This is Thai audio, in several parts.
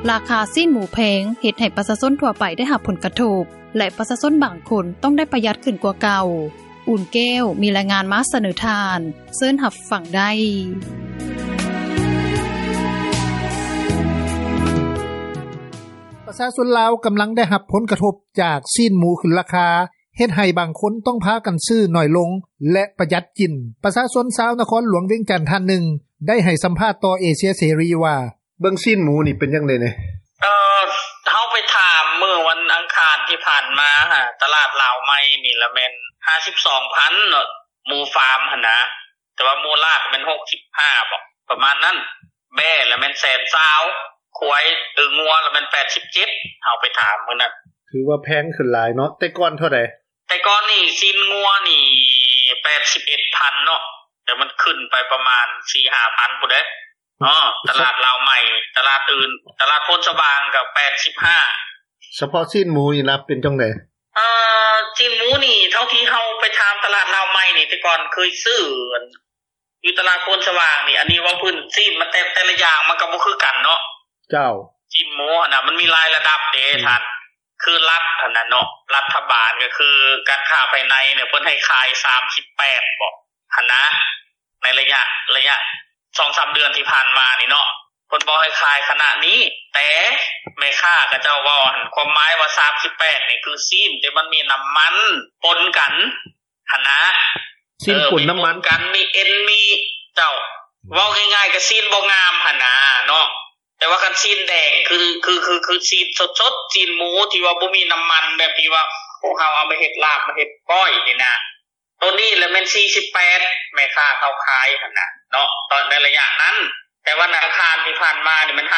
ราคาสิ้นหมูแพงเฮ็ดให้ประชาชนทั่วไปได้รับผลกระทบและประชาชนบางคนต้องได้ประหยัดขึ้นกว่าเก่าอุ่นแก้วมีรายงานมาเสนอทานเชิญรับฟังได้ประชาชนลาวกำลังได้รับผลกระทบจากสิ้นหมูขึ้นราคาเฮ็ดให้บางคนต้องพากันซื้อน้อยลงและประหยัดกินประชาชนชาวนครหลวงเวียงจันทน์ท่านหนึ่งได้ให้สัมภาษณ์ต่อเอเชียเสรีว่าเบิ่งสิ้นหมูนี่เป็นจังได๋เนี่ยเฮาไปถามมื้อวันอังคารที่ผ่านมาตลาดลาวใหม่นี่ละแม่น 52,000 เนาะหมูฟาร์มหั่นนะแต่ว่าหมูลากมัน65บ่ประมาณนั้นแม่ละแม่น120,000ควายงัวละแม่น87เฮาไปถามมื้อนั้นถือว่าแพงขึ้นหลายเนาะแต่ก่อนเท่าใดแต่ก่อนนี่สิ้นงัวนี่ 81,000 เนาะแต่มันขึ้นไปประมาณ 4-5,000 พุ่นเด้ตลาดลาวใหม่ตลาดอื่นตลาดโพนสว่างก็85 เฉพาะสิ้นหมูนี่นะเป็นจังได๋สิ้นหมูนี่เท่าที่เฮาไปถามตลาดลาวใหม่นี่แต่ก่อนเคยซื้ออยู่ตลาดโพนสว่างนี่อันนี้ว่าพื้นสิ้นมันแต่ละอย่างมันก็บ่คือกันเนาะเจ้าสิ้นหมูน่ะมันมีหลายระดับเด้ท่านคือรัฐนั่นน่ะเนาะรัฐบาลก็คือการค้าภายในเนี่ยเพิ่นให้ขาย38บ่หั่นนะในระยะ 2-3 เดือนที่ผ่านมานี่เนาะเพิ่นบ่ให้ขายขนาดนี้แต่แม่ค้าก็เจ้าเว้าหั่นความหมายว่า38นี่คือซีนแต่มันมีน้ำมันปนกันหั่นนะซีนปนน้ำมันกันมีเอ็นมีเจ้าเว้าง่ายๆก็ซีนบ่งามหั่นนะเนาะแต่ว่าคันซีนแดงคือซีนสดๆซีนหมูที่ว่าบ่มีน้ำมันแบบที่ว่าพวกเฮาเอาไปเฮ็ดลาบมาเฮ็ดก้อยนี่นะตัวนี้แหละแม่น48แม่ค้าเขาขายหั่นน่ะเนาะตอนในระยะนั้นแต่ว่าราคาที่ผ่านมานี่มัน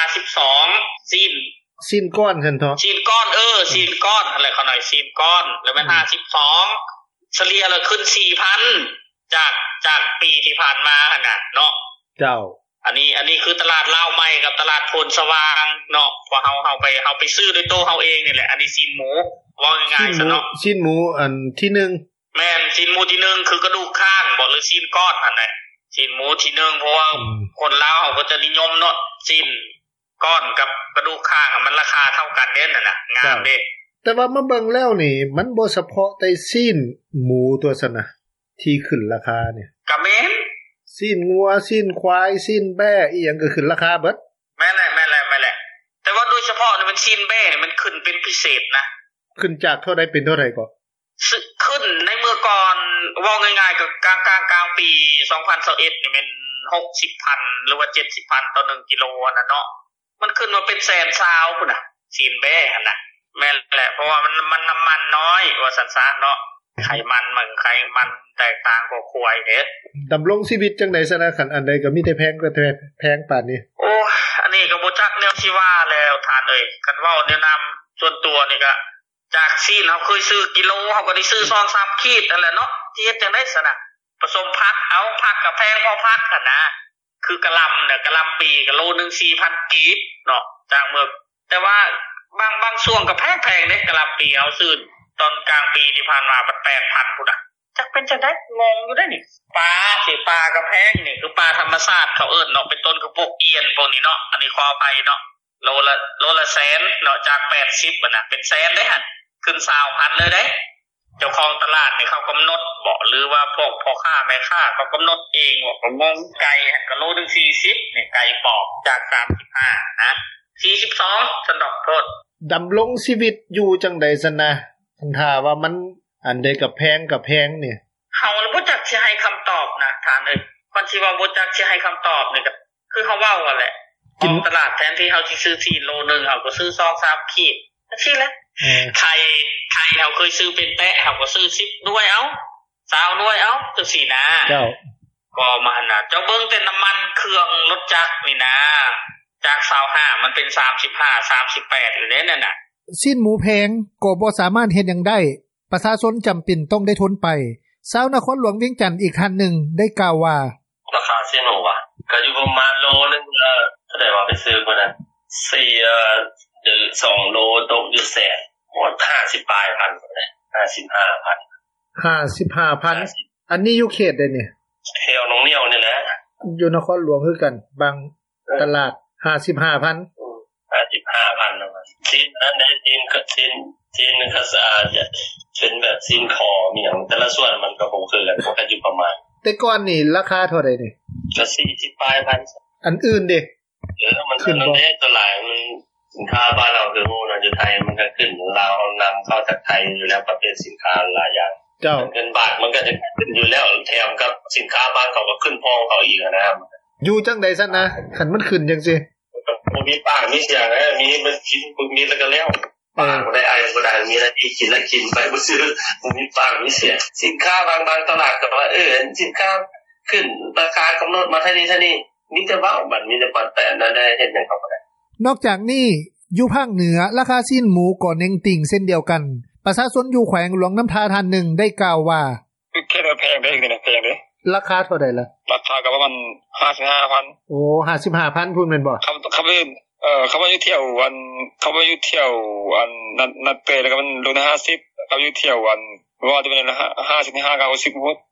52ซีนก้อนซั่นเถาะซีนก้อนซีนก้อนอะไรเขาหน่อยซีนก้อนแล้วมัน52เฉลี่ยแล้วขึ้น 4,000 จากปีที่ผ่านมาหั่นน่ะเนาะเจ้าอันนี้คือตลาดลาวใหม่กับตลาดโพนสว่างเนาะว่าเฮาไปซื้อด้วยตัวเฮาเองนี่แหละอันนี้ซีนหมูว่าง่ายๆซะเนาะซีนหมูอันที่1 แม่นซีนหมูที่1คือกระดูกข้างบ่หรือซีนก้อนอันไหนซีนหมูที่1เพราะว่าคนลาวเขาก็จะนิยมเนาะซีนก้อนกับกระดูกข้างมันราคาเท่ากันเด้นั่นน่ะงามเด้แต่ว่ามาเบิ่งแล้วนี่มันบ่เฉพาะแต่ซีนหมูตัวซั่นน่ะที่ขึ้นราคาเนี่ยก็แม่นซีนงัวซีนควายซีนแบะอีหยังก็ขึ้นราคาเบิดแม่นแหละแต่ว่าโดยเฉพาะนี่มันซีนแบะนี่มันขึ้นเป็นพิเศษนะขึ้นจากเท่าใดเป็นเท่าใดก็ขึ้นในเมื่อก่อนเว้าง่ายๆก็กลางปี2021นี่มัน 60,000 หรือว่า 70,000 ต่อ1กิโลน่ะเนาะมันขึ้นมาเป็นแสนซาวพุ่นน่ะซีนแบะหั่นน่ะแม่นแหละเพราะว่ามันน้ำมันน้อยว่าซั่นซะเนาะไขมันแตกต่างกว่าควายเด้ดำรงชีวิตจังได๋ซะนะคันอันใดก็มีแต่แพงก็แพงปานนี้โอ้อันนี้ก็บ่จักแนวสิว่าแล้วท่านเอ้ยคันเว้าแนะนำส่วนตัวนี่ก็จากซีนเฮาเคยซื้อกิโลเฮาก็ได้ซื้อ 2-3 ขีดนั่นแหละเนาะที่เฮ็ดจังได๋ซะนะผสมผักเอาผักก็แพงพอผักหั่นนะคือกะหล่ำเนี่ยกะหล่ำปีก็โลนึง 4,000 กีบเนาะจากเมื่อแต่ว่าบางช่วงก็แพงเด้กะหล่ำปีเฮาซื้อตอนกลางปีที่ผ่านมามัน 8,000 พุ่นน่ะจักเป็นจังได๋งงอยู่เด้นี่ปลาก็แพงนี่คือปลาธรรมชาติเขาเอิ้นเนาะเป็นต้นคือพวกเอียนพวกนี้เนาะอันนี้ขออภัยเนาะโลละแสนเนาะจาก80น่ะเป็นแสนเด้หั่นขึ้น 20,000 เลยเด้เจ้าของตลาดนี่เขากำหนดบ่หรือว่าพวกพ่อค้าแม่ค้าเขากำหนดเองว่าก็มองไก่หั่นก็โลนึง40นี่ไก่ปอกจาก35นะ42ซั่นดอกโทษดำรงชีวิตอยู่จังได๋ซั่นนะคันถ้าว่ามันอันใดก็แพงนี่เฮาบ่จักสิให้คำตอบนะท่านเอ้ยคนสิว่าบ่จักสิให้คำตอบนี่ก็คือเฮาเว้าว่าแหละของตลาดแทนที่เฮาสิซื้อ4โลนึงเฮาก็ซื้อ 2-3 ขีดจังซี่แหละไข่เฮาเคยซื้อเป็นแปะเฮาก็ซื้อ10หน่วยเอา20หน่วยเอาจังซี่นะเจ้าก็มาน่ะเจ้าเบิ่งแต่น้ำมันเครื่องรถจักรนี่นะจาก25มันเป็น35 38อยู่เด้นั่นน่ะสิ้นหมูแพงก็บ่สามารถเฮ็ดหยังได้ประชาชนจำเป็นต้องได้ทนไปชาวนครหลวงเวียงจันทน์อีกท่านหนึ่งได้กล่าวว่าราคาสิ้นหมูอ่ะก็อยู่ประมาณโลนึงเท่าใดว่าไปซื้อพุ่นน่ะ4หรือ2โลตกอยู่แสนหมด50ปลายพันเลย 55,000 อันนี้อยู่เขตใดเนี่ยแถวหนองเหนี่ยวนี่แหละอยู่นครหลวงคือกันบางตลาด 55,000 ซีนก็สะอาดจะเป็นแบบซีนคอมีหยังแต่ละส่วนมันก็คงคือกันก็อยู่ประมาณแต่ก่อนนี่ราคาเท่าใดนี่ก็40ปลายพันอันอื่นดิมันขึ้นบ่ได้ตัวหลายมันสินค้าบ้านเราคือฮู้นะอยู่ไทยมันก็ขึ้นลาวนําเข้าจากไทยอยู่แล้วประเภทสินค้าหลายอย่างเจ้าเงินบาทมันก็จะขึ้นอยู่แล้วแถมกับสินค้าบ้านเขาก็ขึ้นพ้องเขาอีกนะครับอยู่จังได๋ซั่นนะคันมันขึ้นจังซี่บ่มีป้ามีเสียงมีมันกินบ่มีแล้วก็แล้วป้าบ่ได้บ่ได้มีหน้าที่กินแล้วกินไปบ่ซื้อบ่มีป้ามีเสียสินค้าบางตลาดก็ว่าสินค้าขึ้นราคากำหนดมาเท่านี้มีแต่ว่ามันมีแต่ปัจจัยนั้นได้เฮ็ดหยังก็บ่ได้นอกจากนี้อยู่ภาคเหนือราคาสิ้นหมูก็เน่งติ่งเส้นเดียวกันประชาชนอยู่แขวงหลวงน้ำทาท่านหนึ่งได้กล่าวว่าแค่แพงเด้นี่แพงเด้ราคาเท่าใดล่ะราคาก็ประมาณ 55,000 โอ้ 55,000 พุ่นแม่นบ่เขาว่าอยู่เที่ยววันเขาว่าอยู่เที่ยวอันนัดเตแล้วก็มันลง50เขาอยู่เที่ยววันว่าจะเป็น55 60พุ่น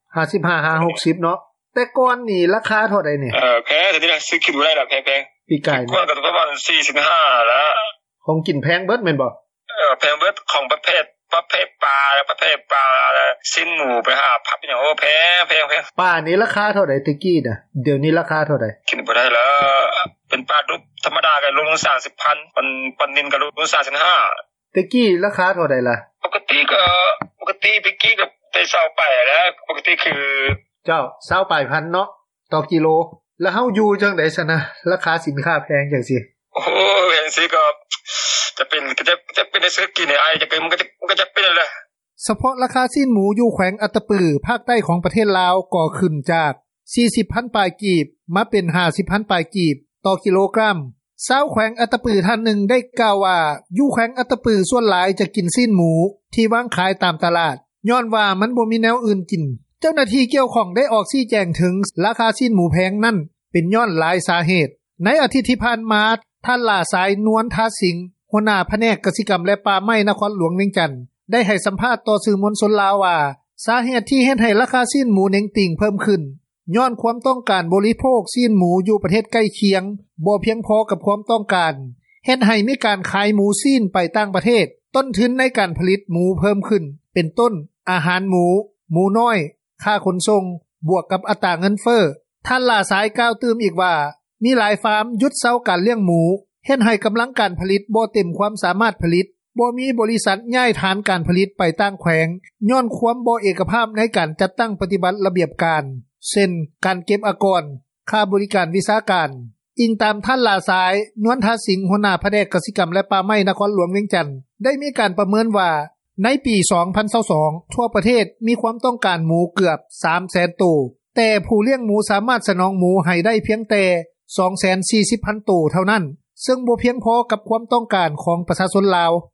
55 60เนาะแต่ก่อนนี่ราคาเท่าใดนี่แพงแต่นี่ซื้อคิดบ่ได้ล่ะแพงปีกายก็ประมาณ45แล้วของกินแพงเบิดแม่นบ่แพงเบิดของประเภทปลาสิ้นหมูไปหาพับอย่างโอ้แพงปลานี่ราคาเท่าใดตะกี้น่ะเดี๋ยวนี้ราคาเท่าใดคิดบ่ได้แล้วเป็นปลาดุกธรรมดาก็ลง 30,000 ปันนินก็ลง 35,000 ตะกี้ราคาเท่าใดล่ะปกติตะกี้ก็ได้20ไปแล้วปกติคือเจ้า20ปลายพันเนาะต่อกิโลแล้วเฮาอยู่จังได๋ซะนะราคาสินค้าแพงจังซี่โอ้แพงสิก็จะเป็นได้ซื้อกินไอ้จะเป็นมันก็จะเป็นแหละเฉพาะราคาสิ้นหมูอยู่แขวงอัตตปือภาคใต้ของประเทศลาวก็ขึ้นจาก 40,000 ปลายกีบมาเป็น 50,000 ปลายกีบต่อกิโลกรัมชาวแขวงอัตตปือท่านหนึ่งได้กล่าวว่าอยู่แขวงอัตตปือส่วนหลายจะกินสิ้นหมูที่วางขายตามตลาดย้อนว่ามันบ่มีแนวอื่นกินเจ้าหน้าที่เกี่ยวข้องได้ออกชี้แจงถึงราคาสิ้นหมูแพงนั่นเป็นย้อนหลายสาเหตุในอาทิตย์ที่ผ่านมาท่านล่าสายนวลทาสิงห์หัวหน้าแผนกกสิกรรมและป่าไม้นครหลวงเวียงจันทน์ได้ให้สัมภาษณ์ต่อสื่อมวลชนลาวว่าสาเหตุที่เฮ็ดให้ราคาสิ้นหมูเน่งติ่งเพิ่มขึ้นย้อนความต้องการบริโภคสิ้นหมูอยู่ประเทศใกล้เคียงบ่เพียงพอกับความต้องการเฮ็ดให้มีการขายหมูสิ้นไปต่างประเทศต้นทุนในการผลิตหมูเพิ่มขึ้นเป็นต้นอาหารหมูน้อยค่าขนส่งบวกกับอัตราเงินเฟ้อท่านล่าสายกล่าวเติมอีกว่ามีหลายฟาร์มหยุดเซาการเลี้ยงหมูเฮ็ดให้กำลังการผลิตบ่เต็มความสามารถผลิตบ่มีบริษัทย้ายฐานการผลิตไปต่างแขวงย้อนความบ่เอกภาพในการจัดตั้งปฏิบัติระเบียบการเช่นการเก็บอากรค่าบริการวิชาการอิงตามท่านลาสายนวลทาสิงห์หัวหน้าแผนกกสิกรรมและป่าไม้นครหลวงเวียงจันทน์ได้มีการประเมินว่าในปี 2022 ทั่วประเทศมีความต้องการหมูเกือบ 300,000 ตัวแต่ผู้เลี้ยงหมูสามารถสนองหมูให้ได้เพียงแต่ 240,000 ตัวเท่านั้นซึ่งบ่เพียงพอกับความต้องการของประชาชนลาว